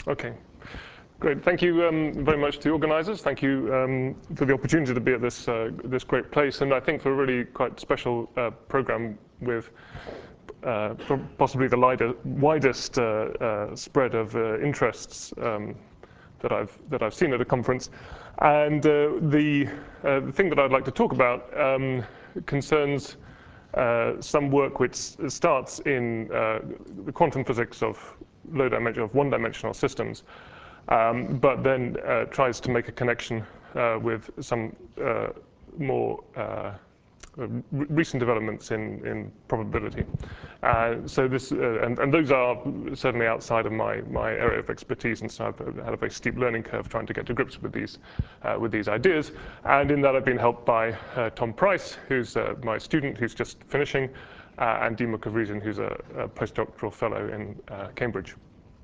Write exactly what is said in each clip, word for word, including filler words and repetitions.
Okay, great. Thank you um, very much to the organizers. Thank you um, for the opportunity to be at this, uh, this great place, and I think for a really quite special uh, program with uh, possibly the lighter, widest uh, uh, spread of uh, interests um, that I've, that I've seen at a conference. And uh, the, uh, the thing that I'd like to talk about um, concerns uh, some work which starts in uh, the quantum physics of low dimension, of one-dimensional systems, um, but then uh, tries to make a connection uh, with some uh, more uh, recent developments in, in probability. Uh, so this, uh, and, and those are certainly outside of my, my area of expertise, and so I've had a very steep learning curve trying to get to grips with these, uh, with these ideas. And in that I've been helped by uh, Tom Price, who's uh, my student, who's just finishing, uh, and Dima Kovrizin, who's a, a postdoctoral fellow in uh, Cambridge.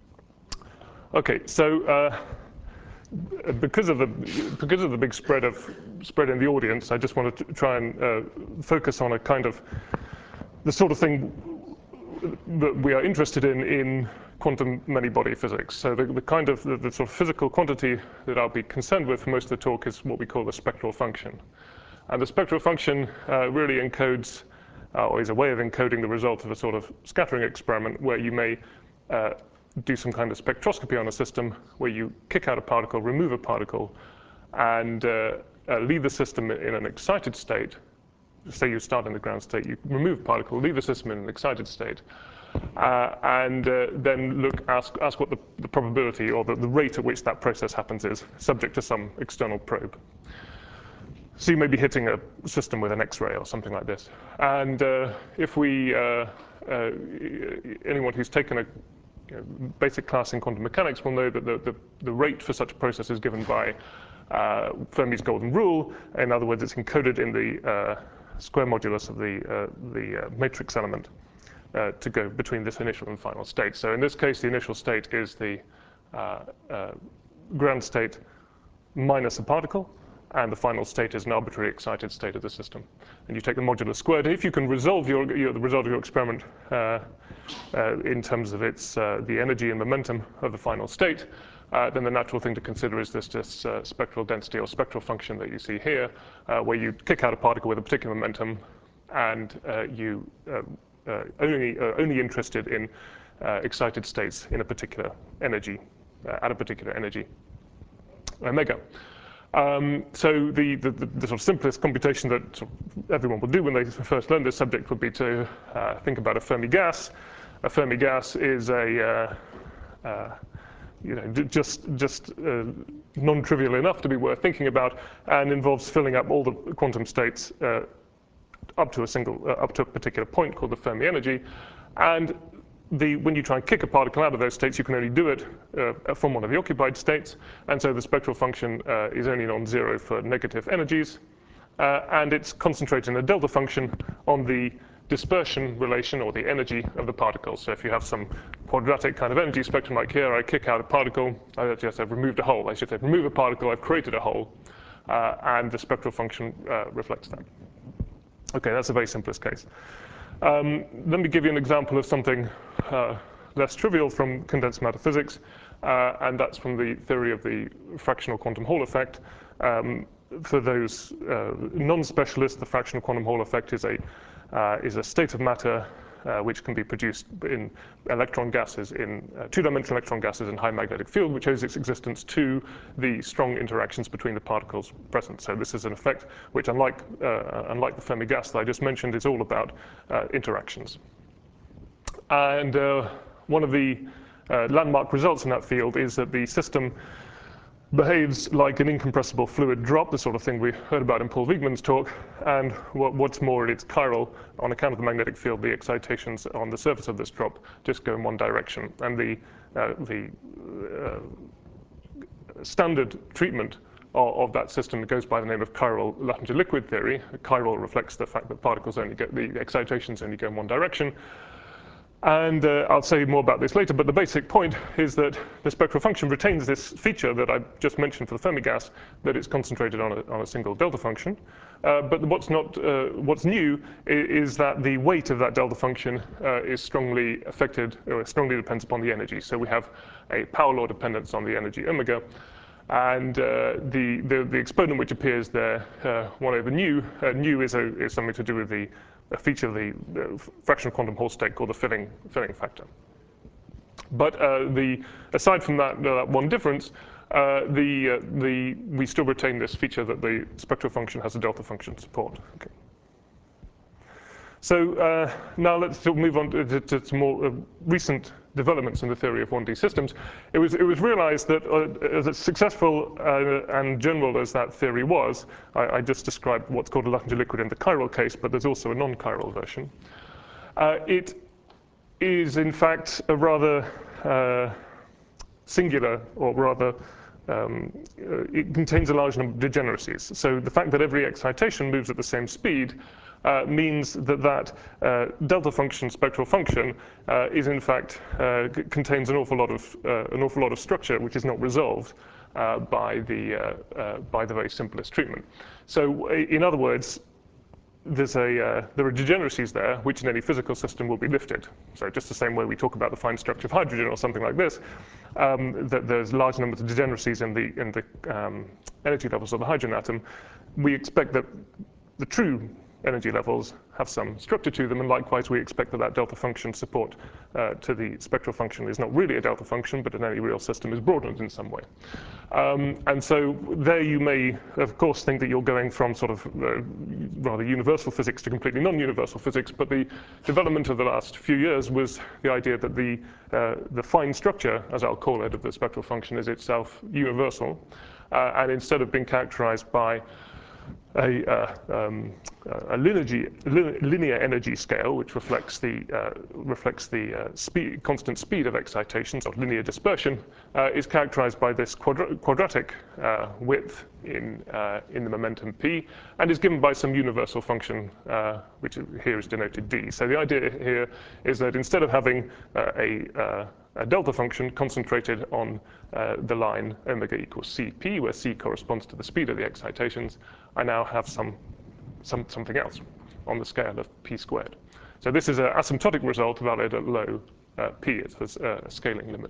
Okay, so uh, because of the because of the big spread of spread in the audience, I just wanted to try and uh, focus on a kind of the sort of thing that we are interested in in quantum many-body physics. So the, the kind of the, the sort of physical quantity that I'll be concerned with for most of the talk is what we call the spectral function, and the spectral function uh, really encodes, uh, or is a way of encoding the result of a sort of scattering experiment where you may uh, do some kind of spectroscopy on a system where you kick out a particle, remove a particle, and uh, uh, leave the system in an excited state. Say you start in the ground state, you remove a particle, leave the system in an excited state, uh, and uh, then look, ask, ask what the, the probability or the, the rate at which that process happens is, subject to some external probe. So you may be hitting a system with an X-ray or something like this. And uh, if we, uh, uh, anyone who's taken a you know, basic class in quantum mechanics will know that the, the, the rate for such a process is given by uh, Fermi's golden rule. In other words, it's encoded in the uh, square modulus of the, uh, the uh, matrix element uh, to go between this initial and final state. So in this case, the initial state is the uh, uh, ground state minus a particle, and the final state is an arbitrary excited state of the system. And you take the modulus squared. If you can resolve your, your, the result of your experiment uh, uh, in terms of its, uh, the energy and momentum of the final state, uh, then the natural thing to consider is this, this uh, spectral density or spectral function that you see here, uh, where you kick out a particle with a particular momentum, and uh, you uh, uh, only, uh, only interested in uh, excited states in a particular energy, uh, at a particular energy, omega. Um, so the, the, the sort of simplest computation that sort of everyone will do when they first learn this subject would be to uh, think about a Fermi gas. A Fermi gas is a, uh, uh, you know, just, just uh, non-trivial enough to be worth thinking about, and involves filling up all the quantum states uh, up to a single, uh, up to a particular point called the Fermi energy. And The, when you try and kick a particle out of those states, you can only do it uh, from one of the occupied states. And so the spectral function uh, is only non-zero for negative energies. Uh, and it's concentrated in a delta function on the dispersion relation, or the energy of the particles. So if you have some quadratic kind of energy spectrum like here, I kick out a particle, I just have removed a hole. I should say remove a particle, I've created a hole. Uh, and the spectral function uh, reflects that. OK, that's the very simplest case. Um, let me give you an example of something uh, less trivial from condensed matter physics, uh, and that's from the theory of the fractional quantum Hall effect. Um, for those uh, non-specialists, the fractional quantum Hall effect is a, uh, is a state of matter uh, which can be produced in electron gases, in uh, two-dimensional electron gases in high magnetic field, which owes its existence to the strong interactions between the particles present. So this is an effect which, unlike, uh, unlike the Fermi gas that I just mentioned, is all about uh, interactions. And uh, one of the uh, landmark results in that field is that the system behaves like an incompressible fluid drop, the sort of thing we heard about in Paul Wiegmann's talk. And what, what's more, it's chiral. On account of the magnetic field, the excitations on the surface of this drop just go in one direction. And the, uh, the uh, standard treatment of, of that system goes by the name of chiral Latinger liquid theory. Chiral reflects the fact that particles only get, the excitations only go in one direction. And uh, I'll say more about this later, but the basic point is that the spectral function retains this feature that I just mentioned for the Fermi gas, that it's concentrated on a, on a single delta function. Uh, but what's, not, uh, what's new is that the weight of that delta function uh, is strongly affected, or strongly depends upon the energy. So we have a power law dependence on the energy omega. And uh, the, the, the exponent which appears there, uh, one over nu, uh, nu is, a, is something to do with the a feature of the, the fractional quantum Hall state called the filling, filling factor. But uh, the, aside from that, uh, that one difference, uh, the, uh, the, we still retain this feature that the spectral function has a delta function support. Okay. So uh, now let's move on to, to, to some more uh, recent developments in the theory of one D systems. It was, it was realized that uh, as successful uh, and general as that theory was, I, I just described what's called a Luttinger liquid in the chiral case, but there's also a non-chiral version. Uh, it is, in fact, a rather uh, singular, or rather, um, uh, it contains a large number of degeneracies. So the fact that every excitation moves at the same speed Uh, means that that uh, delta function, spectral function, uh, is in fact uh, contains an awful lot of uh, an awful lot of structure which is not resolved uh, by the uh, uh, by the very simplest treatment. So, in other words, there's a uh, there are degeneracies there which in any physical system will be lifted. So just the same way we talk about the fine structure of hydrogen or something like this, um, that there's large numbers of degeneracies in the in the um, energy levels of the hydrogen atom. We expect that the true energy levels have some structure to them, and likewise we expect that that delta function support uh, to the spectral function is not really a delta function, but in any real system is broadened in some way. Um, and so there you may, of course, think that you're going from sort of uh, rather universal physics to completely non-universal physics, but the development of the last few years was the idea that the, uh, the fine structure, as I'll call it, of the spectral function is itself universal, uh, and instead of being characterized by a, uh, um, a linear, linear energy scale, which reflects the, uh, reflects the uh, speed, constant speed of excitations, or linear dispersion, uh, is characterized by this quadra quadratic uh, width in, uh, in the momentum p, and is given by some universal function, uh, which here is denoted d. So the idea here is that instead of having uh, a uh, a delta function concentrated on uh, the line omega equals cp, where c corresponds to the speed of the excitations, I now have some, some something else on the scale of p squared. So this is an asymptotic result valid at low uh, p. It's a, a scaling limit.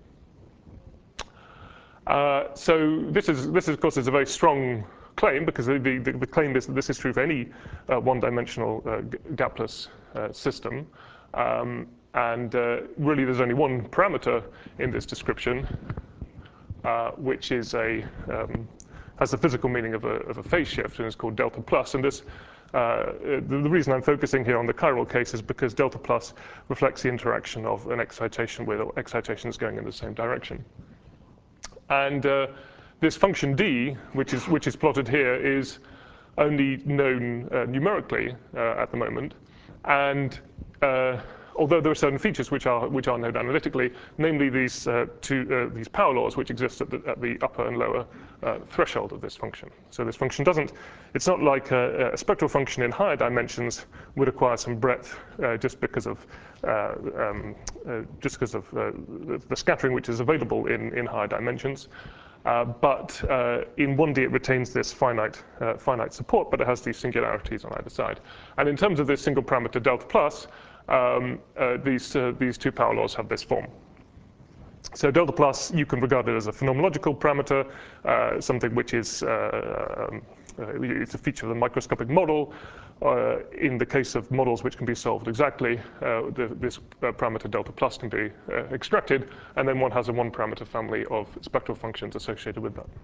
Uh, so this is, this is, of course, is a very strong claim, because the, the, the claim is that this is true for any uh, one-dimensional uh, gapless uh, system. Um, And uh, really, there's only one parameter in this description, uh, which is a um, has the physical meaning of a, of a phase shift, and is called delta plus. And this, uh, the, the reason I'm focusing here on the chiral case is because delta plus reflects the interaction of an excitation with excitations going in the same direction. And uh, this function d, which is which is plotted here, is only known uh, numerically uh, at the moment, and uh, although there are certain features which are which are known analytically, namely these uh, two uh, these power laws which exist at the, at the upper and lower uh, threshold of this function. So this function doesn't. It's not like a, a spectral function in higher dimensions would acquire some breadth uh, just because of uh, um, uh, just because of uh, the, the scattering which is available in in higher dimensions. Uh, but uh, in one D it retains this finite uh, finite support, but it has these singularities on either side. And in terms of this single parameter delta plus, Um, uh, these, uh, these two power laws have this form. So delta plus, you can regard it as a phenomenological parameter, uh, something which is uh, um, uh, it's a feature of the microscopic model. Uh, in the case of models which can be solved exactly, uh, the, this uh, parameter delta plus can be uh, extracted, and then one has a one-parameter family of spectral functions associated with that.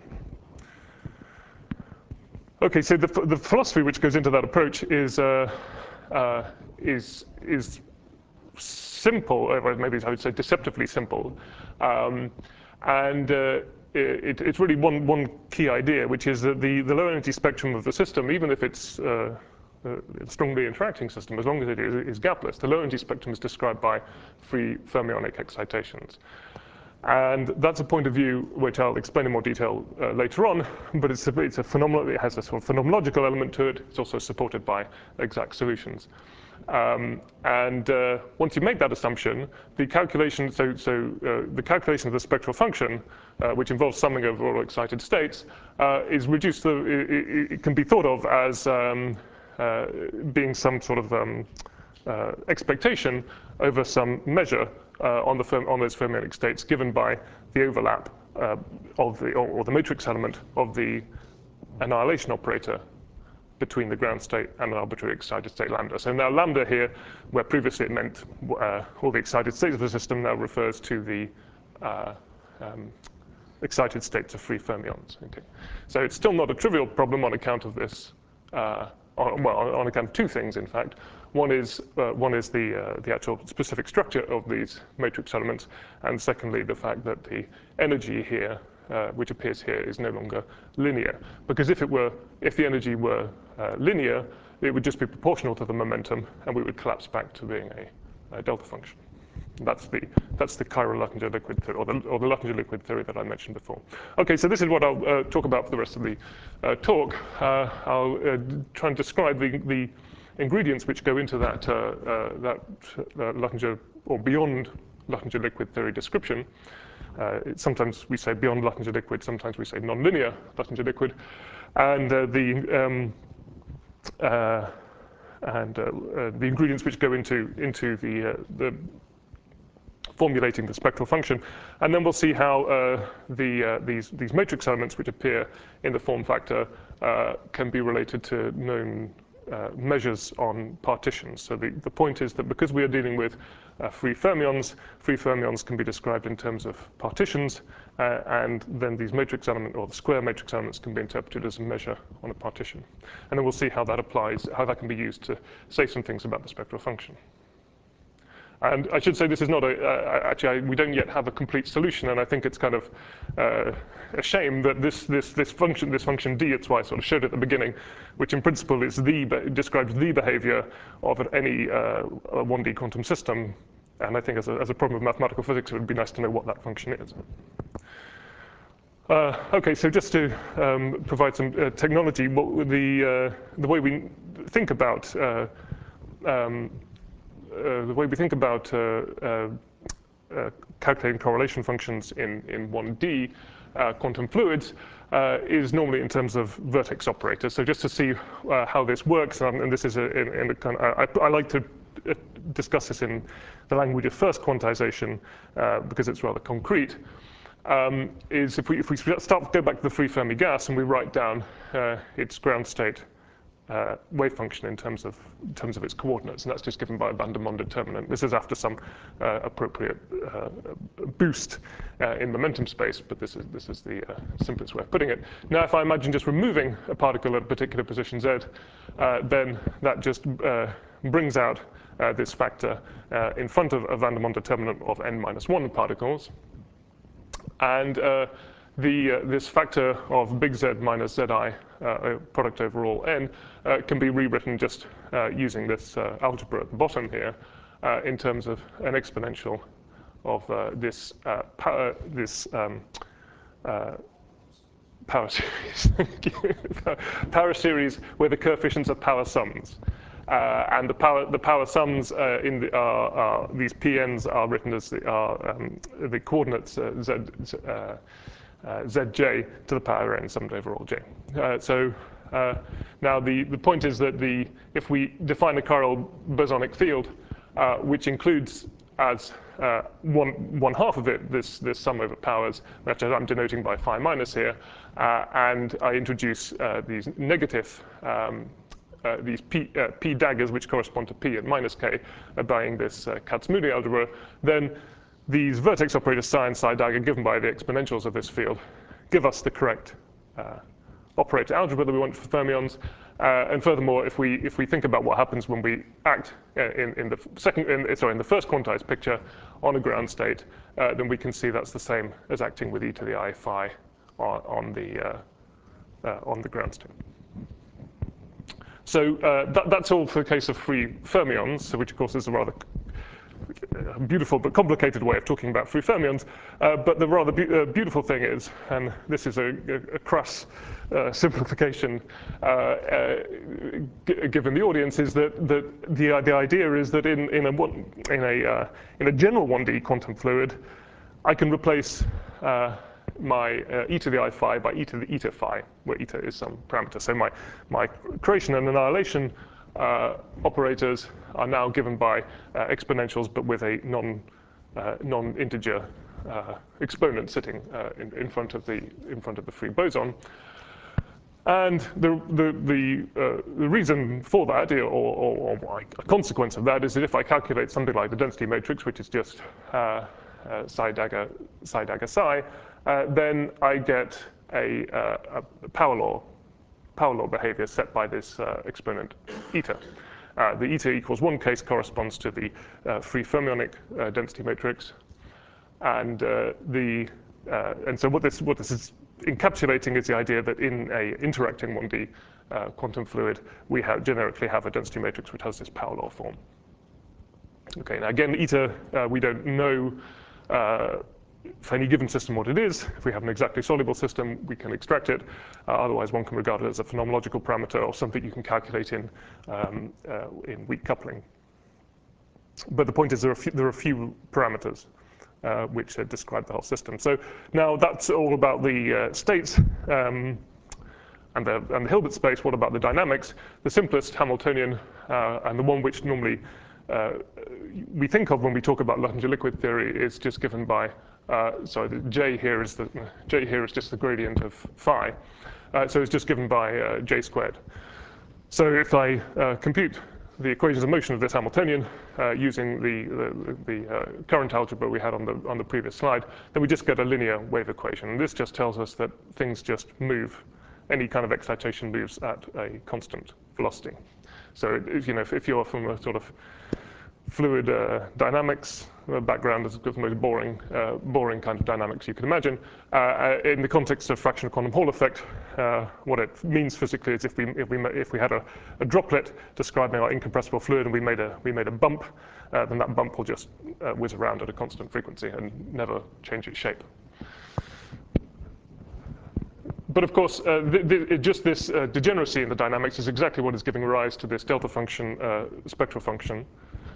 Okay, so the, the philosophy which goes into that approach is uh, uh, is is simple, or maybe I would say deceptively simple, um, and uh, it, it's really one one key idea, which is that the the low energy spectrum of the system, even if it's uh, a strongly interacting system, as long as it is, is gapless, the low energy spectrum is described by free fermionic excitations. And that's a point of view which I'll explain in more detail uh, later on, but it's a, it's a phenomenal, it has a sort of phenomenological element to it. It's also supported by exact solutions. Um, and uh, once you make that assumption, the calculation, so, so uh, the calculation of the spectral function, uh, which involves summing over all excited states, uh, is reduced to, it, it can be thought of as um, uh, being some sort of um, uh, expectation over some measure uh, on, the on those fermionic states given by the overlap uh, of the, or, or the matrix element of the annihilation operator between the ground state and an arbitrary excited state lambda. So now lambda here, where previously it meant uh, all the excited states of the system, now refers to the uh, um, excited states of free fermions. Okay. So it's still not a trivial problem on account of this, uh, on, well, on account of two things, in fact. One is, uh, one is the, uh, the actual specific structure of these matrix elements, and secondly, the fact that the energy here, uh, which appears here, is no longer linear. Because if it were, if the energy were uh, linear, it would just be proportional to the momentum, and we would collapse back to being a, a delta function. That's the, that's the chiral Luttinger liquid theory, or the, or the Luttinger liquid theory that I mentioned before. Okay, so this is what I'll uh, talk about for the rest of the uh, talk. Uh, I'll uh, try and describe the, the ingredients which go into that, uh, uh, that uh, Luttinger, or beyond Luttinger liquid theory description. Uh, it, sometimes we say beyond Luttinger liquid, sometimes we say nonlinear Luttinger liquid. And uh, the um, uh, and uh, uh, the ingredients which go into into the uh, the formulating the spectral function, and then we'll see how uh, the uh, these these matrix elements which appear in the form factor uh, can be related to known uh, measures on partitions. So the, the point is that because we are dealing with uh, free fermions, free fermions can be described in terms of partitions, uh, and then these matrix element, or the square matrix elements, can be interpreted as a measure on a partition. And then we'll see how that applies, how that can be used to say some things about the spectral function. And I should say this is not a, uh, actually, I, we don't yet have a complete solution, and I think it's kind of uh, a shame that this, this, this function, this function d, it's why I sort of showed it at the beginning, which in principle is the, describes the behavior of any uh, one D quantum system. And I think as a, as a problem of mathematical physics, it would be nice to know what that function is. Uh, okay, so just to um, provide some uh, technology, what the, uh, the way we think about uh, um, Uh, the way we think about uh, uh, uh, calculating correlation functions in, in one D uh, quantum fluids uh, is normally in terms of vertex operators. So just to see uh, how this works, um, and this is a, in, in a kind of, I, I like to uh, discuss this in the language of first quantization uh, because it's rather concrete, um, is if we, if we start, go back to the free Fermi gas and we write down uh, its ground state Uh, wave function in terms of in terms of its coordinates, and that's just given by a Vandermonde determinant. This is after some uh, appropriate uh, boost uh, in momentum space, but this is this is the uh, simplest way of putting it. Now, if I imagine just removing a particle at a particular position z, uh, then that just uh, brings out uh, this factor uh, in front of a Vandermonde determinant of n minus one particles, and uh, The, uh, this factor of big Z minus Zi, uh, product over all n, uh, can be rewritten just uh, using this uh, algebra at the bottom here uh, in terms of an exponential of uh, this uh, power, this um, uh, power series, power series where the coefficients are power sums. Uh, and the power, the power sums uh, in the, are, are, these P Ns are written as the, are, um, the coordinates uh, Z, uh, Uh, zj to the power n summed over all j. Uh, so uh, now the, the point is that the, if we define a chiral bosonic field, uh, which includes as uh, one, one half of it this, this sum over powers, which I'm denoting by phi minus here, uh, and I introduce uh, these negative um, Uh, these p, uh, p daggers, which correspond to p at minus k, obeying this uh, Kac-Moody algebra, then these vertex operators psi and psi dagger given by the exponentials of this field give us the correct uh, operator algebra that we want for fermions. Uh, and furthermore, if we if we think about what happens when we act in, in the second, in, sorry, in the first quantized picture on a ground state, uh, then we can see that's the same as acting with e to the I phi on, on the uh, uh, on the ground state. So uh, that, that's all for the case of free fermions, so which of course is a rather a beautiful but complicated way of talking about free fermions. Uh, but the rather be uh, beautiful thing is, and this is a, a, a crass uh, simplification uh, uh, given the audience, is that, that the, the idea is that in, in, a, one, in, a, uh, in a general one D quantum fluid, I can replace uh, my uh, e to the I phi by e to the eta phi, where eta is some parameter. So my, my creation and annihilation uh, operators are now given by uh, exponentials, but with a non, uh, non-integer uh, exponent sitting uh, in, in, front of the, in front of the free boson. And the, the, the, uh, the reason for that, or, or, or a consequence of that, is that if I calculate something like the density matrix, which is just uh, uh, psi dagger, psi dagger psi, uh, then I get a, uh, a power law, power law behavior set by this uh, exponent eta. Uh, the eta equals one case corresponds to the uh, free fermionic uh, density matrix, and uh, the uh, and so what this what this is encapsulating is the idea that in a interacting one D uh, quantum fluid, we have generically have a density matrix which has this power law form. Okay, now again, eta uh, we don't know uh, for any given system what it is. If we have an exactly soluble system, we can extract it. Uh, otherwise, one can regard it as a phenomenological parameter or something you can calculate in um, uh, in weak coupling. But the point is, there are few, there are a few parameters uh, which uh, describe the whole system. So now that's all about the uh, states um, and, the, and the Hilbert space. What about the dynamics? The simplest Hamiltonian uh, and the one which normally uh, we think of when we talk about Luttinger liquid theory is just given by uh, sorry, the J here is the J here is just the gradient of phi. Uh, so it's just given by uh, J squared. So if I uh, compute the equations of motion of this Hamiltonian uh, using the, the, the uh, current algebra we had on the, on the previous slide, then we just get a linear wave equation. And this just tells us that things just move. Any kind of excitation moves at a constant velocity. So if, you know, if, if you're from a sort of fluid uh, dynamics uh, background, is the most boring, uh, boring kind of dynamics you can imagine. Uh, in the context of fractional quantum Hall effect, uh, what it means physically is if we if we if we had a, a droplet describing our incompressible fluid and we made a we made a bump, uh, then that bump will just uh, whiz around at a constant frequency and never change its shape. But of course, uh, th th just this uh, degeneracy in the dynamics is exactly what is giving rise to this delta function, uh, spectral function.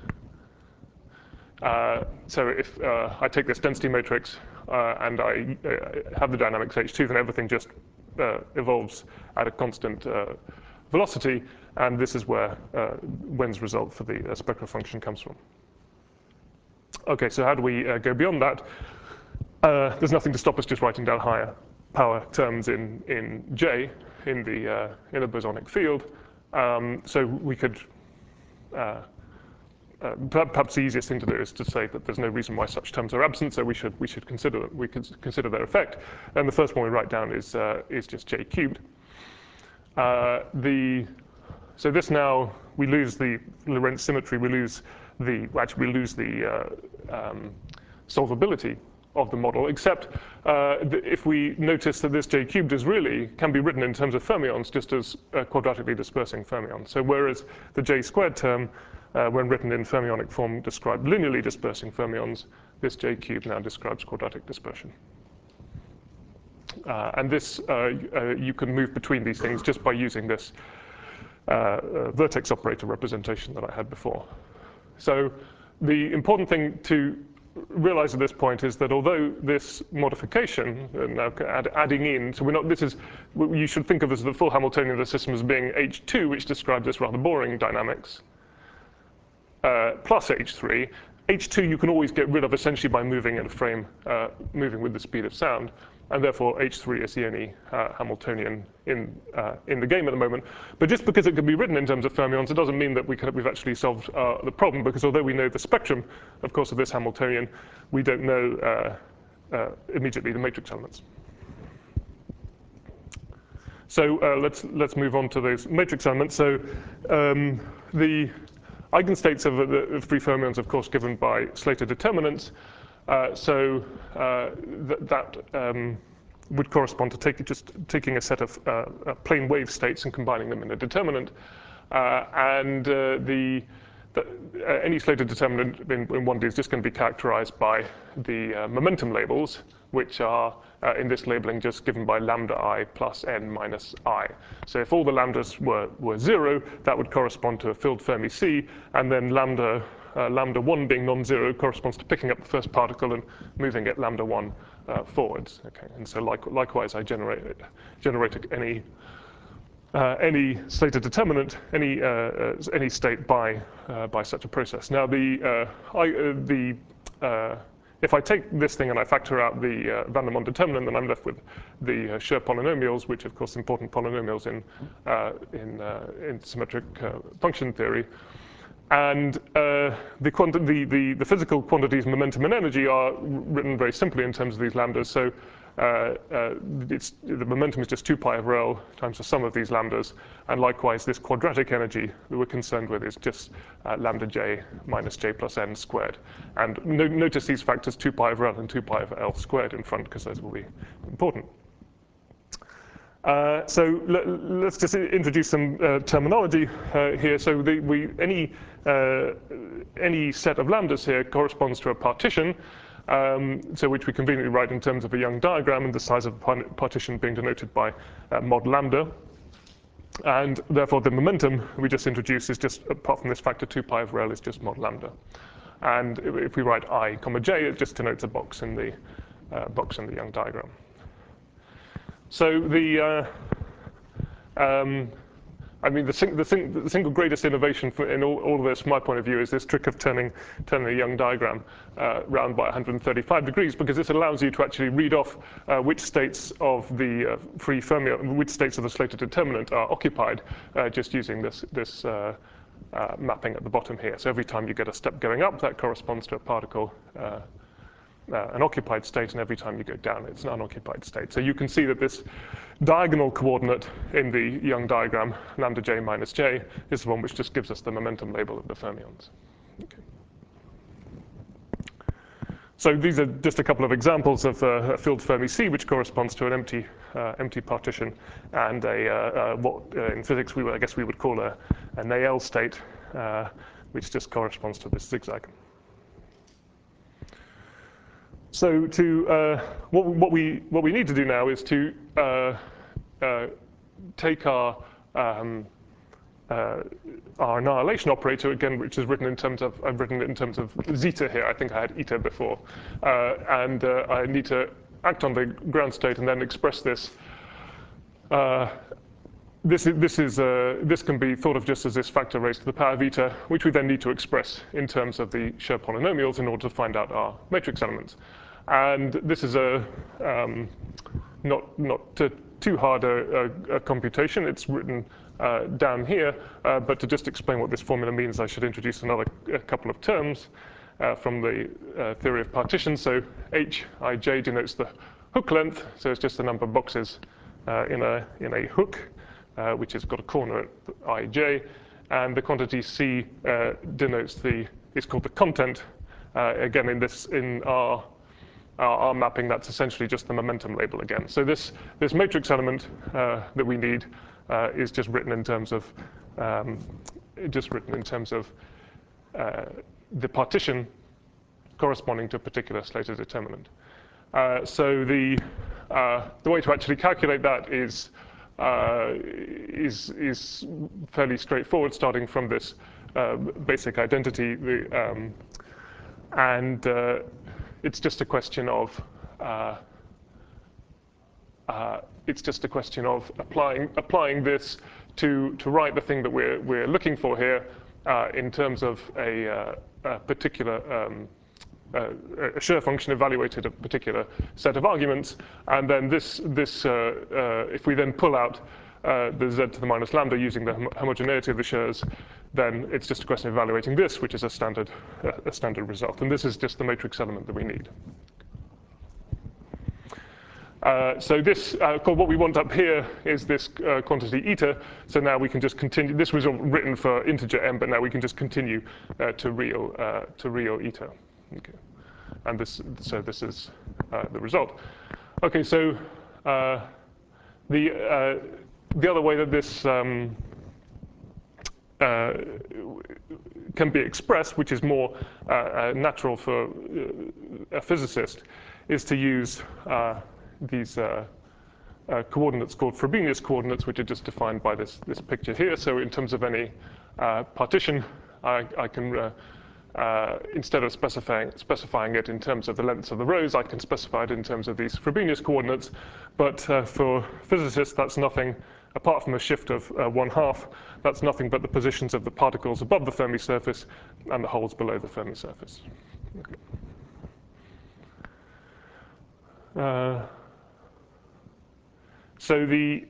Uh, so if uh, I take this density matrix uh, and I uh, have the dynamics H two, then everything just uh, evolves at a constant uh, velocity, and this is where uh, Wen's result for the uh, spectral function comes from. Okay, so how do we uh, go beyond that? Uh, there's nothing to stop us just writing down higher power terms in, in J, in the, uh, in the bosonic field. Um, so we could uh, Uh, perhaps the easiest thing to do is to say that there's no reason why such terms are absent, so we should we should consider we could consider their effect. And the first one we write down is uh, is just J cubed. Uh, the so this now we lose the Lorentz symmetry. We lose the well, actually we lose the uh, um, solvability of the model. Except uh, if we notice that this J cubed is really can be written in terms of fermions, just as uh, quadratically dispersing fermions. So whereas the J squared term, Uh, when written in fermionic form, described linearly dispersing fermions, this J cube now describes quadratic dispersion. Uh, and this, uh, uh, you can move between these things just by using this uh, uh, vertex operator representation that I had before. So the important thing to realize at this point is that although this modification, uh, now add, adding in, so we're not, this is, you should think of as the full Hamiltonian of the system as being H two, which describes this rather boring dynamics. Uh, plus H three. H two you can always get rid of essentially by moving in a frame, uh, moving with the speed of sound, and therefore H three is the only uh, Hamiltonian in, uh, in the game at the moment. But just because it can be written in terms of fermions, it doesn't mean that we can, we've actually solved uh, the problem, because although we know the spectrum, of course, of this Hamiltonian, we don't know uh, uh, immediately the matrix elements. So uh, let's, let's move on to those matrix elements. So um, the eigenstates of the free fermions, of course, given by Slater determinants. Uh, so uh, th that um, would correspond to take, just taking a set of uh, uh, plane wave states and combining them in a determinant. Uh, and uh, the the, uh, any slated determinant in, in one D is just going to be characterized by the uh, momentum labels, which are uh, in this labeling just given by lambda I plus n minus I. So if all the lambdas were, were zero, that would correspond to a filled Fermi C, and then lambda uh, lambda one being non-zero corresponds to picking up the first particle and moving it lambda one uh, forwards. Okay, and so like, likewise, I generate generate any uh, any slated determinant, any uh, uh, any state by uh, by such a process. Now the uh, I, uh, the uh, if I take this thing and I factor out the uh, van der Monde determinant, then I'm left with the uh, Schur polynomials, which of course important polynomials in uh, in uh, in symmetric uh, function theory. And uh, the, the, the, the physical quantities, momentum and energy, are written very simply in terms of these lambdas. So uh, uh, it's, the momentum is just two pi over L times the sum of these lambdas. And likewise, this quadratic energy that we're concerned with is just uh, lambda j minus j plus n squared. And no, notice these factors two pi over L and two pi over L squared in front, because those will be important. Uh, so let, let's just introduce some uh, terminology uh, here. So the, we, any, uh, any set of lambdas here corresponds to a partition, um, so which we conveniently write in terms of a Young diagram, and the size of the partition being denoted by uh, mod lambda. And therefore, the momentum we just introduced is just, apart from this factor two pi over L, is just mod lambda. And if we write I comma j, it just denotes a box in the uh, box in the Young diagram. So the, uh, um, I mean, the, sing, the, sing, the single greatest innovation for, in all, all of this, from my point of view, is this trick of turning, turning a Young diagram uh, round by one hundred thirty-five degrees, because this allows you to actually read off uh, which states of the uh, free fermi, which states of the slated determinant are occupied, uh, just using this, this uh, uh, mapping at the bottom here. So every time you get a step going up, that corresponds to a particle uh, Uh, an occupied state, and every time you go down, it's an unoccupied state. So you can see that this diagonal coordinate in the Young diagram, lambda j minus j, is the one which just gives us the momentum label of the fermions. Okay. So these are just a couple of examples of uh, a filled Fermi C, which corresponds to an empty, uh, empty partition, and a uh, uh, what uh, in physics we would, I guess we would call a, a Néel state, uh, which just corresponds to this zigzag. So to uh, what, what we what we need to do now is to uh, uh, take our um, uh, our annihilation operator again, which is written in terms of I've written it in terms of zeta here. I think I had eta before, uh, and uh, I need to act on the ground state and then express this. Uh, This is, this, is, uh, this can be thought of just as this factor raised to the power of eta, which we then need to express in terms of the Schur polynomials in order to find out our matrix elements. And this is a um, not, not too hard a, a, a computation. It's written uh, down here, uh, but to just explain what this formula means, I should introduce another a couple of terms uh, from the uh, theory of partitions. So Hij denotes the hook length, so it's just the number of boxes uh, in, a, in a hook. Uh, which has got a corner at ij, and the quantity c uh, denotes the, is called the content. Uh, again, in this, in our, our, our mapping, that's essentially just the momentum label again. So this, this matrix element uh, that we need uh, is just written in terms of, um, just written in terms of uh, the partition corresponding to a particular slated determinant. Uh, so the, uh, the way to actually calculate that is Uh, is, is fairly straightforward, starting from this uh, basic identity. The, um, and uh, it's just a question of uh, uh, it's just a question of applying applying this to to write the thing that we're we're looking for here uh, in terms of a, uh, a particular. Um, Uh, a Schur function evaluated a particular set of arguments, and then this, this uh, uh, if we then pull out uh, the z to the minus lambda using the hom homogeneity of the Schurs, then it's just a question of evaluating this, which is a standard, uh, a standard result. And this is just the matrix element that we need. Uh, so this, uh, what we want up here is this uh, quantity eta. So now we can just continue. This was written for integer m, but now we can just continue uh, to real uh, to real eta. Okay, and this, so this is uh, the result. Okay, so uh, the uh, the other way that this um, uh, can be expressed, which is more uh, uh, natural for uh, a physicist, is to use uh, these uh, uh, coordinates called Frobenius coordinates, which are just defined by this, this picture here. So in terms of any uh, partition, I, I can, uh, uh, instead of specifying, specifying it in terms of the lengths of the rows, I can specify it in terms of these Frobenius coordinates. But uh, for physicists, that's nothing, apart from a shift of uh, one half, that's nothing but the positions of the particles above the Fermi surface and the holes below the Fermi surface. Okay. Uh, so the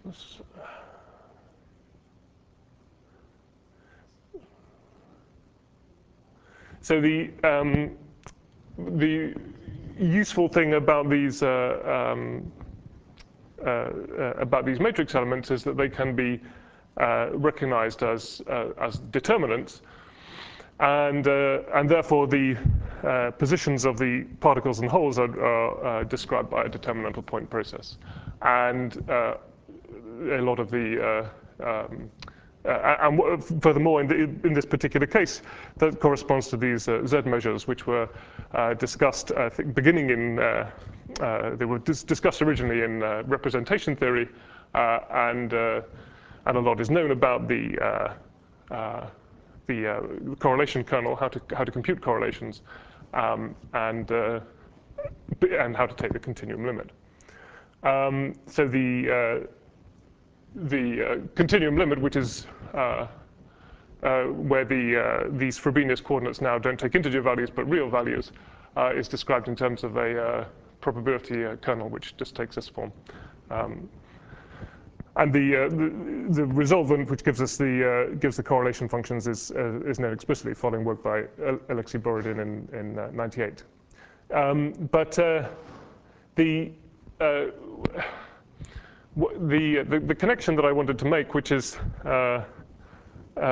so the um, the useful thing about these uh, um, uh, uh, about these matrix elements is that they can be uh, recognized as uh, as determinants, and uh, and therefore the uh, positions of the particles and holes are, are uh, described by a determinantal point process, and uh, a lot of the uh, um, uh, and furthermore, in, the, in this particular case, that corresponds to these uh, Z measures, which were uh, discussed, I think, beginning in, uh, uh, they were dis discussed originally in uh, representation theory, uh, and, uh, and a lot is known about the, uh, uh, the uh, correlation kernel, how to, how to compute correlations, um, and, uh, and how to take the continuum limit. Um, so the, uh, the uh, continuum limit, which is uh, uh, where the, uh, these Frobenius coordinates now don't take integer values but real values, uh, is described in terms of a uh, probability uh, kernel, which just takes this form. Um, and the, uh, the, the resolvent, which gives us the, uh, gives the correlation functions, is, uh, is known explicitly following work by Alexei Borodin in, in uh, ninety-eight. Um, but uh, the uh, The, the, the connection that I wanted to make, which is, uh, uh,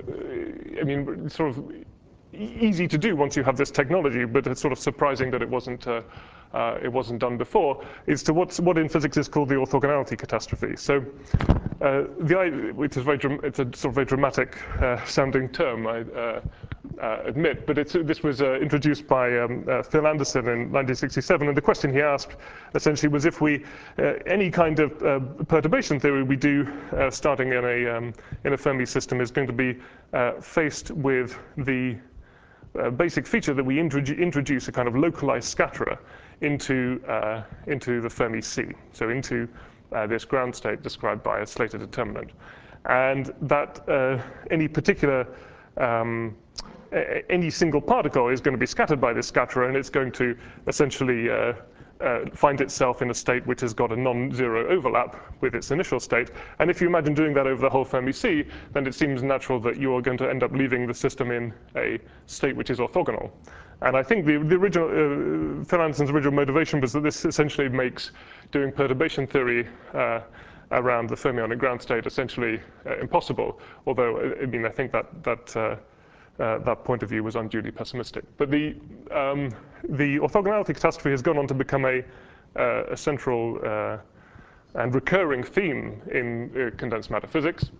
I mean, sort of easy to do once you have this technology, but it's sort of surprising that it wasn't, uh, uh, it wasn't done before, is to what's, what in physics is called the orthogonality catastrophe. So, uh, the, which is very, it's a sort of very dramatic uh, sounding term, I uh, uh, admit, but it's, this was uh, introduced by um, uh, Phil Anderson in nineteen sixty-seven, and the question he asked essentially was if we, uh, any kind of uh, perturbation theory we do uh, starting in a, um, in a Fermi system is going to be uh, faced with the uh, basic feature that we introdu introduce a kind of localized scatterer into, uh, into the Fermi sea, so into uh, this ground state described by a Slater determinant. And that uh, any particular um, any single particle is going to be scattered by this scatterer, and it's going to essentially uh, uh, find itself in a state which has got a non-zero overlap with its initial state. And if you imagine doing that over the whole Fermi sea, then it seems natural that you are going to end up leaving the system in a state which is orthogonal. And I think the, the original, uh, Phil Anderson's original motivation was that this essentially makes doing perturbation theory uh, around the fermionic ground state essentially uh, impossible. Although, I mean, I think that, that uh, Uh, that point of view was unduly pessimistic. But the, um, the orthogonality catastrophe has gone on to become a, uh, a central uh, and recurring theme in uh, condensed matter physics.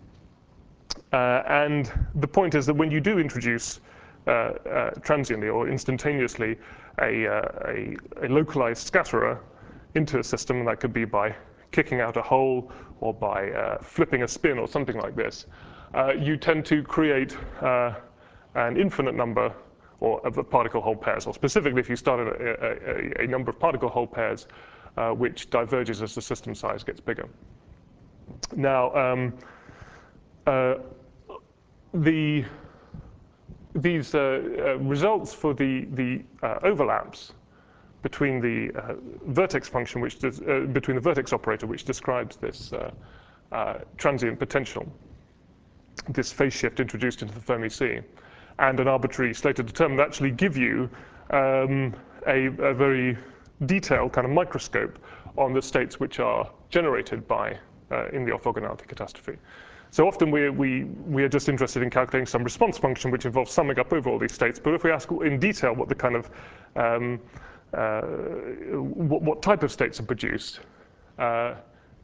Uh, and the point is that when you do introduce uh, uh, transiently or instantaneously a, uh, a, a localized scatterer into a system, and that could be by kicking out a hole or by uh, flipping a spin or something like this, uh, you tend to create uh, an infinite number or of particle hole pairs, or specifically if you started a, a, a number of particle hole pairs uh, which diverges as the system size gets bigger. Now, um, uh, the, these uh, uh, results for the, the uh, overlaps between the uh, vertex function, which does, uh, between the vertex operator, which describes this uh, uh, transient potential, this phase shift introduced into the Fermi sea, and an arbitrary Slater determinant actually give you um, a, a very detailed kind of microscope on the states which are generated by uh, in the orthogonality catastrophe. So often we, we, we are just interested in calculating some response function which involves summing up over all these states, but if we ask in detail what the kind of, um, uh, what, what type of states are produced, uh,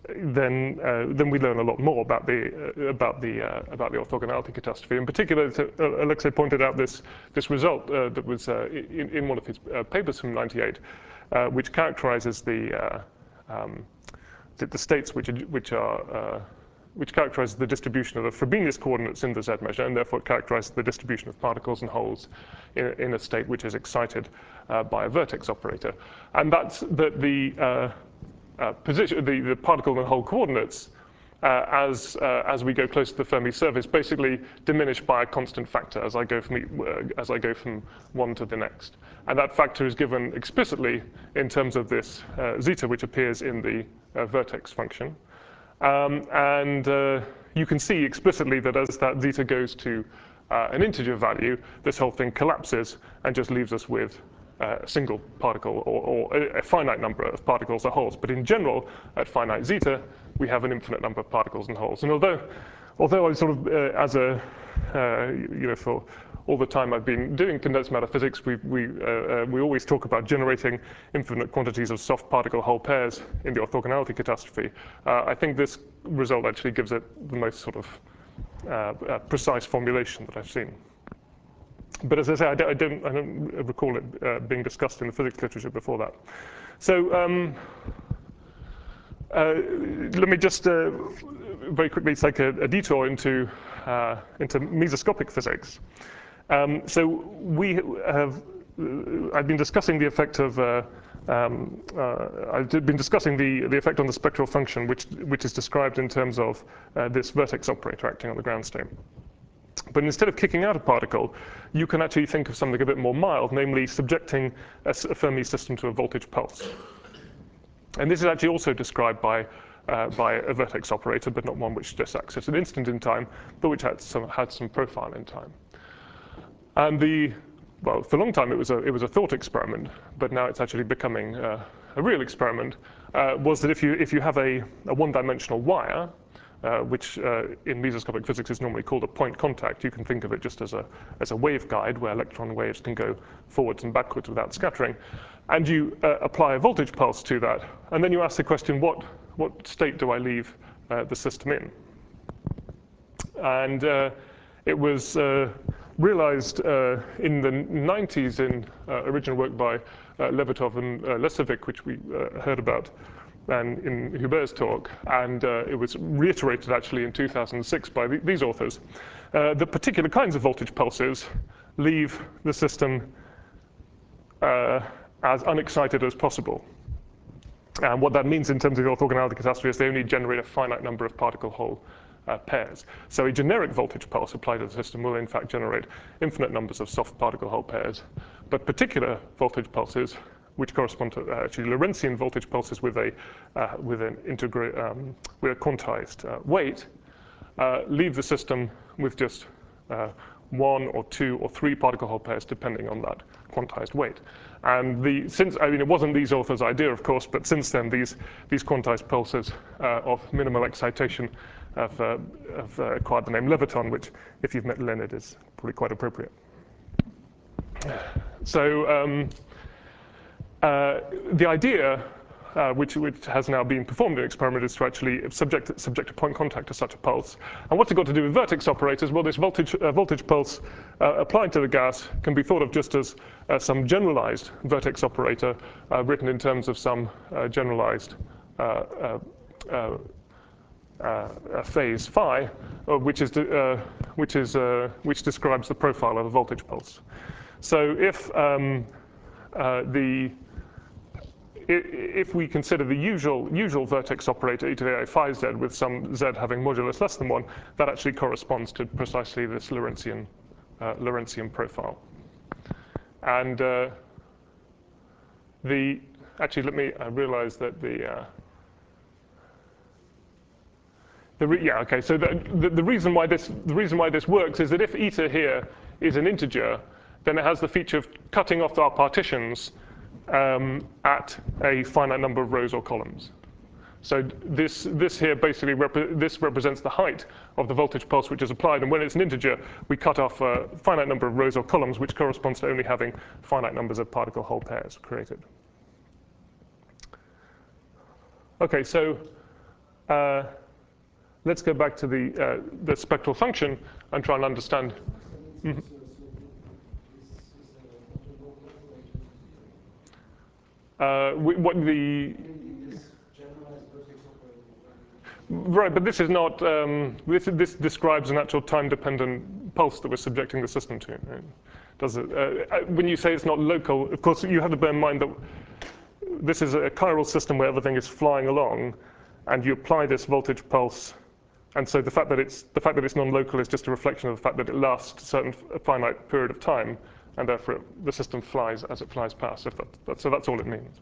then uh, then we learn a lot more about the uh, about the uh, about the orthogonality catastrophe. In particular, to, uh, Alexei pointed out this this result uh, that was uh, in, in one of his uh, papers from ninety-eight, uh, which characterizes the uh, um, the, the states which are, which are uh, which characterizes the distribution of the Frobenius coordinates in the Z measure, and therefore it characterizes the distribution of particles and holes in, in a state which is excited uh, by a vertex operator, and that's that the uh, Uh, position, the, the particle and hole coordinates uh, as, uh, as we go close to the Fermi surface basically diminish by a constant factor as I go from, uh, as I go from one to the next. And that factor is given explicitly in terms of this uh, zeta, which appears in the uh, vertex function. Um, and uh, you can see explicitly that as that zeta goes to uh, an integer value, this whole thing collapses and just leaves us with Uh, a single particle or, or a, a finite number of particles or holes. But in general, at finite zeta, we have an infinite number of particles and holes. And although, although I sort of, uh, as a, uh, you know, for all the time I've been doing condensed matter physics, we, we, uh, uh, we always talk about generating infinite quantities of soft particle hole pairs in the orthogonality catastrophe. Uh, I think this result actually gives it the most sort of uh, uh, precise formulation that I've seen. But as I say, I don't, I don't, I don't recall it uh, being discussed in the physics literature before that. So um, uh, let me just uh, very quickly take a, a detour into, uh, into mesoscopic physics. Um, so we have, uh, I've been discussing the effect of, uh, um, uh, I've been discussing the, the effect on the spectral function, which, which is described in terms of uh, this vertex operator acting on the ground state. But instead of kicking out a particle, you can actually think of something a bit more mild, namely subjecting a, a Fermi system to a voltage pulse. And this is actually also described by, uh, by a vertex operator, but not one which just acts at an instant in time, but which had some, had some profile in time. And the, well, for a long time it was a, it was a thought experiment, but now it's actually becoming uh, a real experiment, uh, was that if you, if you have a, a one-dimensional wire, Uh, which uh, in mesoscopic physics is normally called a point contact. You can think of it just as a, as a waveguide where electron waves can go forwards and backwards without scattering. And you uh, apply a voltage pulse to that. And then you ask the question, what, what state do I leave uh, the system in? And uh, it was uh, realized uh, in the nineties in uh, original work by uh, Levertov and uh, Lesovic, which we uh, heard about and in Hubert's talk, and uh, it was reiterated actually in two thousand six by the, these authors, uh, that particular kinds of voltage pulses leave the system uh, as unexcited as possible. And what that means in terms of the orthogonality catastrophe is they only generate a finite number of particle-hole uh, pairs. So a generic voltage pulse applied to the system will in fact generate infinite numbers of soft particle-hole pairs. But particular voltage pulses, which correspond to uh, actually Lorentzian voltage pulses with a uh, with an integra um, with a quantized uh, weight, uh, leave the system with just uh, one or two or three particle hole pairs, depending on that quantized weight. And the since I mean it wasn't these authors' idea, of course, but since then these these quantized pulses uh, of minimal excitation have, uh, have uh, acquired the name Leviton, which, if you've met Leonard, is probably quite appropriate. So. Um, Uh, the idea, uh, which, which has now been performed in experiment, is to actually subject, subject a point contact to such a pulse. And what's it got to do with vertex operators? Well, this voltage, uh, voltage pulse uh, applied to the gas can be thought of just as uh, some generalized vertex operator uh, written in terms of some uh, generalized uh, uh, uh, uh, phase phi, uh, which is, uh, which, is uh, which describes the profile of a voltage pulse. So if um, uh, the if we consider the usual, usual vertex operator e to the a phi z with some z having modulus less than one, that actually corresponds to precisely this Lorentzian, uh, Lorentzian profile. And uh, the, actually let me, I realize that the, uh, the re yeah, okay, so the, the, the, reason why this, the reason why this works is that if eta here is an integer, then it has the feature of cutting off our partitions Um, at a finite number of rows or columns. So this, this here basically, rep this represents the height of the voltage pulse which is applied, and when it's an integer, we cut off a finite number of rows or columns, which corresponds to only having finite numbers of particle hole pairs created. Okay, so uh, let's go back to the, uh, the spectral function and try and understand. Mm-hmm. Uh, what the right, but this is not. Um, this this describes an actual time-dependent pulse that we're subjecting the system to. Right? Does it? Uh, when you say it's not local, of course you have to bear in mind that this is a chiral system where everything is flying along, and you apply this voltage pulse, and so the fact that it's the fact that it's non-local is just a reflection of the fact that it lasts a certain a finite period of time, and therefore it, the system flies as it flies past. If that, that, so that's all it means.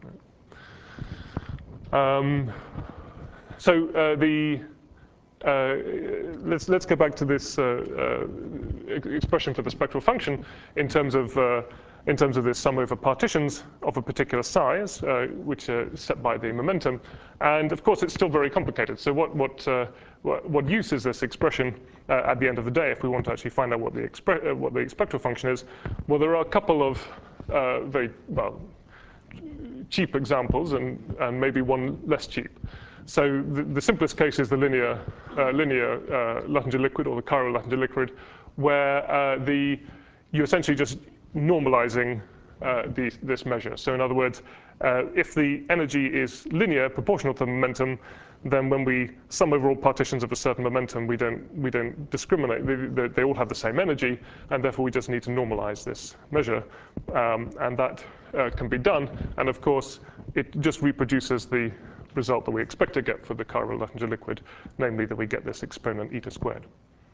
Right? Um, so uh, the uh, let's let's go back to this uh, uh, expression for the spectral function in terms of uh, in terms of this sum over partitions of a particular size, uh, which are set by the momentum. And of course, it's still very complicated. So what what uh, what, what use is this expression uh, at the end of the day if we want to actually find out what the expre uh, what the spectral function is? Well, there are a couple of uh, very well cheap examples, and and maybe one less cheap. So the, the simplest case is the linear uh, linear uh, Luttinger liquid, or the chiral Luttinger liquid, where uh, the you essentially just normalizing uh, the, this measure. So in other words, uh, if the energy is linear, proportional to the momentum, then when we sum over all partitions of a certain momentum, we don't we don't discriminate. They, they, they all have the same energy, and therefore we just need to normalize this measure, um, and that uh, can be done. And of course, it just reproduces the result that we expect to get for the chiral Luttinger liquid, namely that we get this exponent eta squared.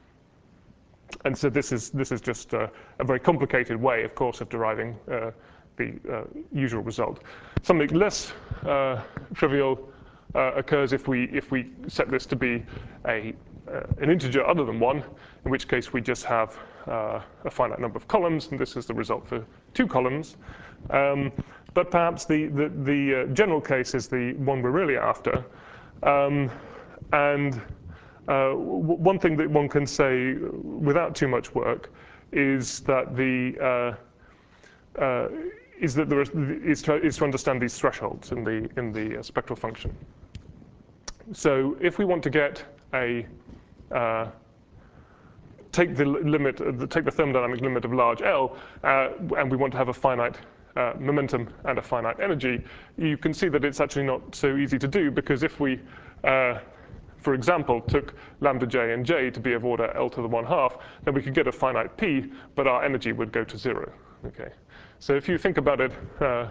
And so this is this is just uh, a very complicated way, of course, of deriving uh, the uh, usual result. Something less uh, trivial uh, occurs if we if we set this to be a uh, an integer other than one, in which case we just have uh, a finite number of columns, and this is the result for two columns. Um, but perhaps the the, the uh, general case is the one we're really after, um, and Uh, one thing that one can say without too much work is that the uh, uh, is that there is, is, to, is to understand these thresholds in the in the uh, spectral function. So if we want to get a uh, take the limit, uh, take the thermodynamic limit of large L, uh, and we want to have a finite uh, momentum and a finite energy, you can see that it's actually not so easy to do, because if we uh, for example, took lambda j and j to be of order L to the one half, then we could get a finite p, but our energy would go to zero. Okay, so if you think about it uh,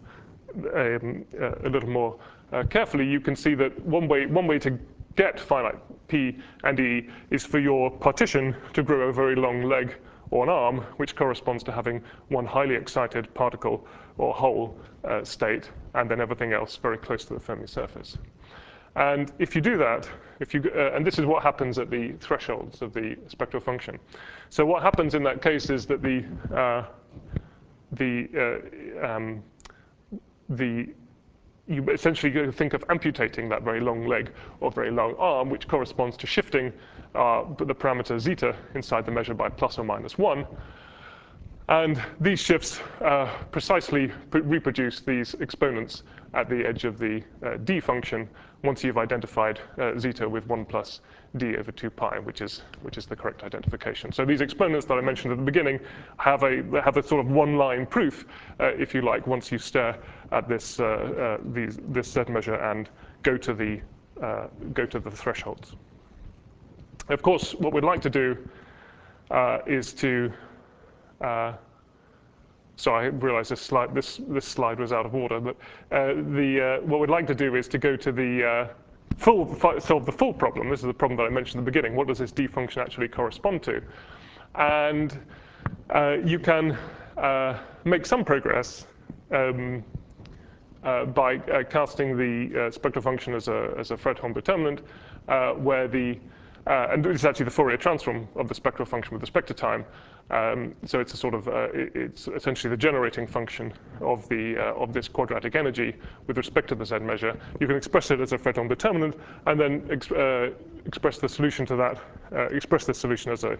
um, uh, a little more uh, carefully, you can see that one way one way to get finite p and e is for your partition to grow a very long leg or an arm, which corresponds to having one highly excited particle or whole uh, state, and then everything else very close to the Fermi surface. And if you do that, if you, uh, and this is what happens at the thresholds of the spectral function. So what happens in that case is that the uh, the uh, um, the you essentially think of amputating that very long leg or very long arm, which corresponds to shifting uh, the parameter zeta inside the measure by plus or minus one. And these shifts uh, precisely reproduce these exponents at the edge of the uh, d function once you've identified uh, zeta with one plus d over two pi, which is which is the correct identification. So these exponents that I mentioned at the beginning have a have a sort of one-line proof, uh, if you like, once you stare at this uh, uh, these, this Z measure and go to the uh, go to the thresholds. Of course, what we'd like to do uh, is to Uh, so I realize this slide, this, this slide was out of order, but uh, the, uh, what we'd like to do is to go to the uh, full, solve the full problem. This is the problem that I mentioned at the beginning. What does this d function actually correspond to? And uh, you can uh, make some progress um, uh, by uh, casting the uh, spectral function as a, as a Fredholm determinant, uh, where the Uh, and it's actually the Fourier transform of the spectral function with respect to time. Um, so it's a sort of, uh, it's essentially the generating function of the uh, of this quadratic energy with respect to the Z measure. You can express it as a Fredholm determinant, and then ex uh, express the solution to that, uh, express the solution as a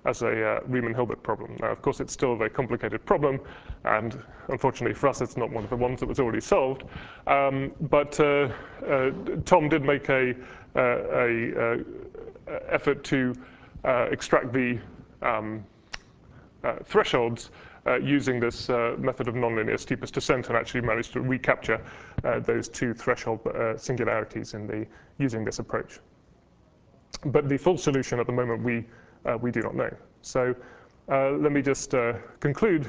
as a uh, Riemann-Hilbert problem. Now, of course, it's still a very complicated problem, and unfortunately for us, it's not one of the ones that was already solved. Um, but uh, uh, Tom did make a, uh, a, uh, effort to uh, extract the um, uh, thresholds uh, using this uh, method of nonlinear steepest descent, and actually managed to recapture uh, those two threshold uh, singularities in the using this approach. But the full solution at the moment we uh, we do not know. So uh, let me just uh, conclude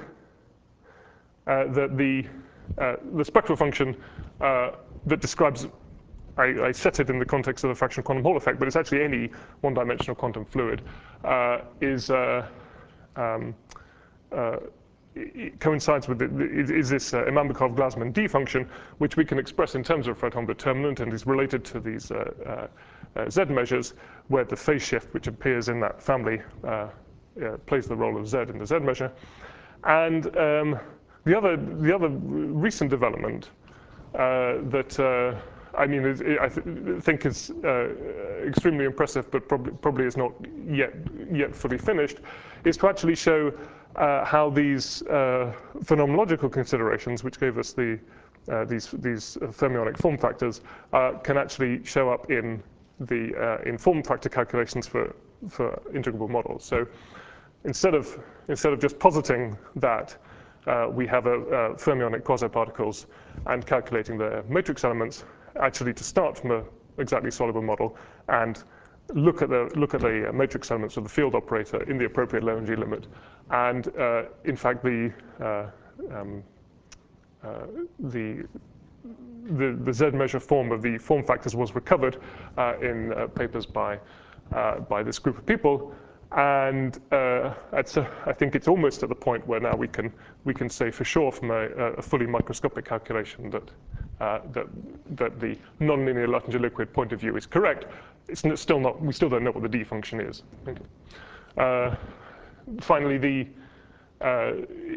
uh, that the uh, the spectral function uh, that describes, I, I set it in the context of the fractional quantum Hall effect, but it's actually any one-dimensional quantum fluid, uh, is uh, um, uh, it coincides with the, is this uh, Imambekov-Glasman D function, which we can express in terms of Fredholm determinant and is related to these uh, uh, uh, Z measures, where the phase shift, which appears in that family, uh, uh, plays the role of Z in the Z measure. And um, the other the other recent development uh, that uh, I mean, is, I th think is uh, extremely impressive, but probably probably is not yet yet fully finished, is to actually show uh, how these uh, phenomenological considerations, which gave us the uh, these these fermionic form factors, uh, can actually show up in the uh, in form factor calculations for for integrable models. So instead of instead of just positing that uh, we have a, a fermionic quasiparticles and calculating the matrix elements, actually to start from an exactly soluble model and look at the look at the matrix elements of the field operator in the appropriate low energy limit, and uh, in fact the uh, um, uh, the The, the Z measure form of the form factors was recovered uh, in uh, papers by, uh, by this group of people. And uh, it's a, I think it's almost at the point where now we can, we can say for sure from a, a fully microscopic calculation that, uh, that, that the nonlinear Luttinger liquid point of view is correct. It's still not, we still don't know what the D function is. Okay. Uh, finally, the, uh,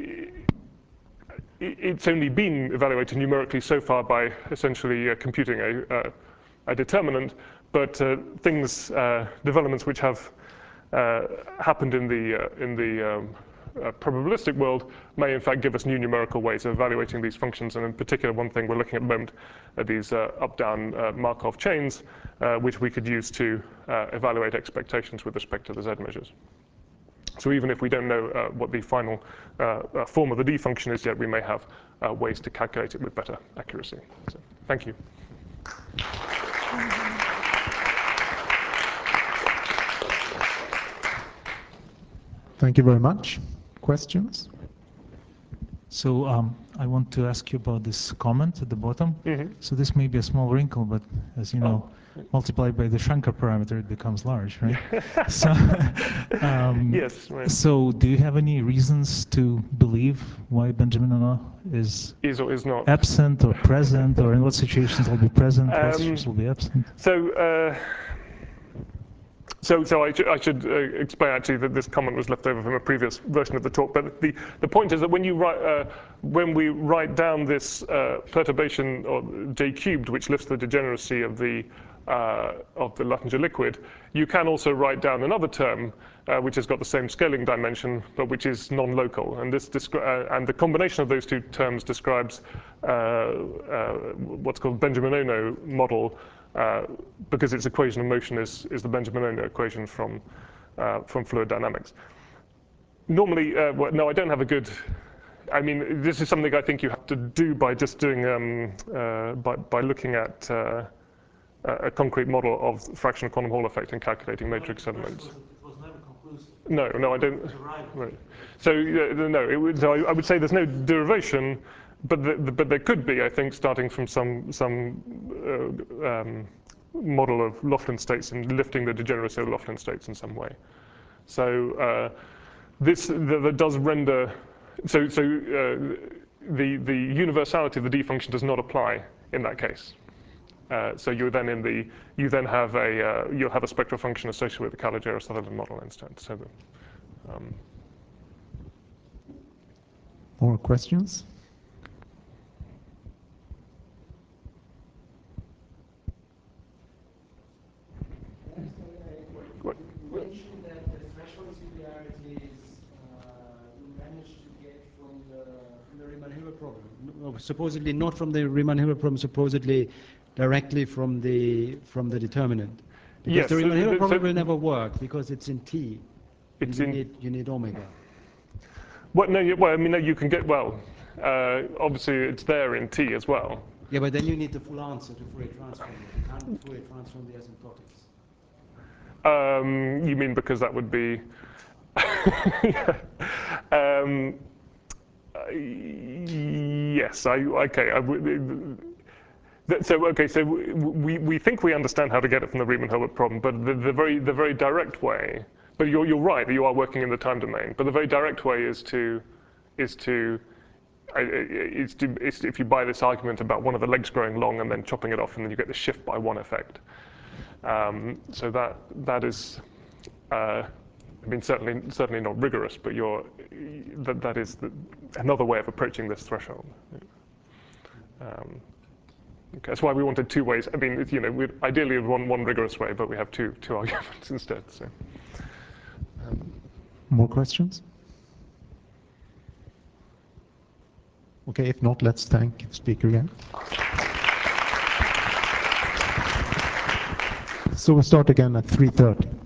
it's only been evaluated numerically so far by essentially uh, computing a, uh, a determinant, but uh, things, uh, developments which have uh, happened in the, uh, in the um, uh, probabilistic world may in fact give us new numerical ways of evaluating these functions, and in particular one thing we're looking at the moment are these uh, up-down uh, Markov chains, uh, which we could use to uh, evaluate expectations with respect to the Z measures. So even if we don't know uh, what the final uh, uh, form of the D function is yet, we may have uh, ways to calculate it with better accuracy. So, thank you. Thank you very much. Questions? So um, I want to ask you about this comment at the bottom. Mm-hmm. So this may be a small wrinkle, but as you know, oh. multiplied by the Shankar parameter, it becomes large, right? so, um, yes. Right. So do you have any reasons to believe why Benjaminova is, is or is not absent or present, or in what situations will be present, um, what situations will be absent? So. Uh, So, so I, I should uh, explain actually that this comment was left over from a previous version of the talk. But the, the point is that when you write, uh, when we write down this uh, perturbation or J cubed, which lifts the degeneracy of the uh, of the Luttinger liquid, you can also write down another term uh, which has got the same scaling dimension, but which is non-local. And this uh, and the combination of those two terms describes uh, uh, what's called Benjamin-Ono model. Uh, because its equation of motion is, is the Benjamin-Ono equation from, uh, from fluid dynamics. Normally, uh, well, no, I don't have a good, I mean, this is something I think you have to do by just doing, um, uh, by, by looking at uh, a concrete model of fractional quantum Hall effect and calculating matrix elements. It was never conclusive. No, no, I don't. Right. So, uh, no, it would, so I, I would say there's no derivation. But, the, the, but there could be, I think, starting from some, some uh, um, model of Laughlin states and lifting the degeneracy of Laughlin states in some way. So uh, this that, that does render, so, so uh, the, the universality of the D function does not apply in that case. Uh, so you're then in the, you then have a, uh, you'll have a spectral function associated with the Calogero-Sutherland model instead. So the, um, More questions? You mentioned that the threshold C D R similarities uh, you managed to get from the, from the Riemann-Hilbert problem? No, supposedly not from the Riemann-Hilbert problem, supposedly directly from the from the determinant. Because Yes, the so Riemann-Hilbert the- problem so- will never work because it's in T. And It's you in- need you need omega. Well, no, you, well, I mean, no, you can get, well, uh, obviously it's there in T as well. Yeah, but then you need the full answer to Fourier transform it. You can't Fourier transform the asymptotics. Um, you mean because that would be, um, uh, yes, I, okay. I, would- th- so, okay, so we, we think we understand how to get it from the Riemann-Hilbert problem, but the, the, very, the very direct way, but you're, you're right, you are working in the time domain, but the very direct way is to, is to, uh, is to, is if you buy this argument about one of the legs growing long and then chopping it off, and then you get the shift by one effect. Um, so that that is, uh, I mean, certainly certainly not rigorous, but you're, that that is the, another way of approaching this threshold. Um, okay, that's why we wanted two ways. I mean, you know, we ideally we'd want one rigorous way, but we have two two arguments instead. So. Um, More questions? Okay, if not, let's thank the speaker again. So we'll start again at three thirty.